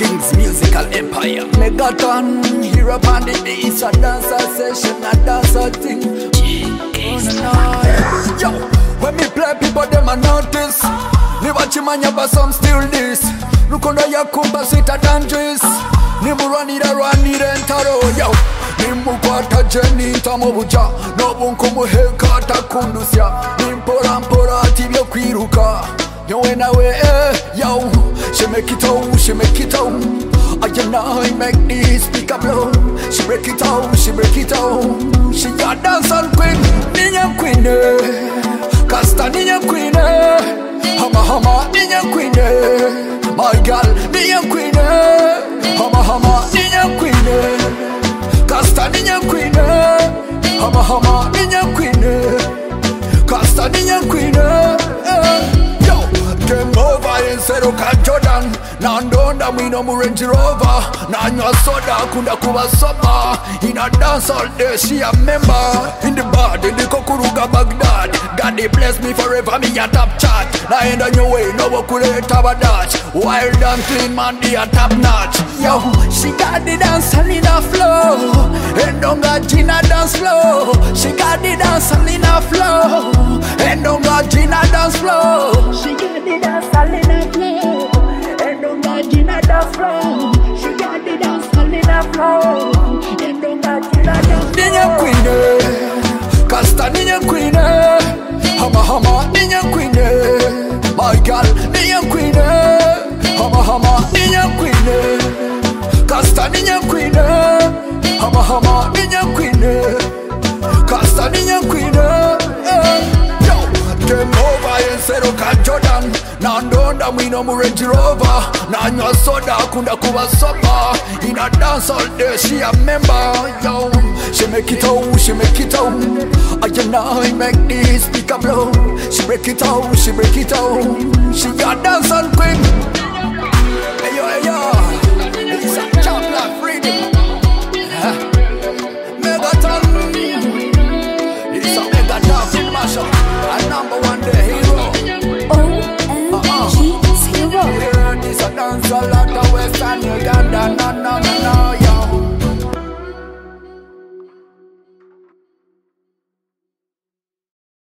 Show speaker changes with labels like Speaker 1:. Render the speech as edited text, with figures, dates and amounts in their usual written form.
Speaker 1: King's Musical Empire.
Speaker 2: Megaton, here upon the east, a dancer session, a dancer thing. Yo, when me play, people them a notice. Ni wachimanya but some still this. Lukonda ya kumba sweeter than juice. Ni muranira ranira entaro. Yo, ni mukwata jeni tamobuja. No bunkumu hekata kundusya. Ni mpora tibyo kwiruka. Yo when yo, she make it out, she make it out. I make this pick up low. She break it out, she break it out. She got dance on queen, niña queen. Casta niña queen. Hama niña queen. My girl, niña queen. Hama niña queen. Casta niña queen. Hama niña queen. Casta niña queen. Game over instead of Jordan. Nandonda mwino mu Range Rover. Nanywa soda kunda kuba soba. In a dance all day she a member. In the bar in the Kokuruga Baghdad. God they bless me forever me a top chat. Na enda new way no wakule tabadach. Wild and clean man they a top notch. Yo, she got the dance on in a flow. And don't got Gina dance flow. She got the dance on in a flow. And don't got Gina dance flow. She got the dance all in a flow. And don't got Gina dance flow. She got the dance all in a flow. And don't got Gina dance flow. Niña queen, Casta niña queen. Hama niña queen. My girl niña queen. Hama niña queen. Casta niña queen. Hama niña queen. Casta niña queen. Game over instead of Jordan. Nandonda mwino mu Range Rover. Nanywa soda kunda kuba soba. In a dance all day she a member. Yo, she make it out, she make it out. I make this pick up low. She break it out, she break it out. She got dance on queen. Hey yo, it's a chop like freedom. Megaton. It's a Megaton mashup. A number one day hero.
Speaker 3: OMG, it's hero.
Speaker 2: Yeah, this a dance a lot of Western Uganda. No.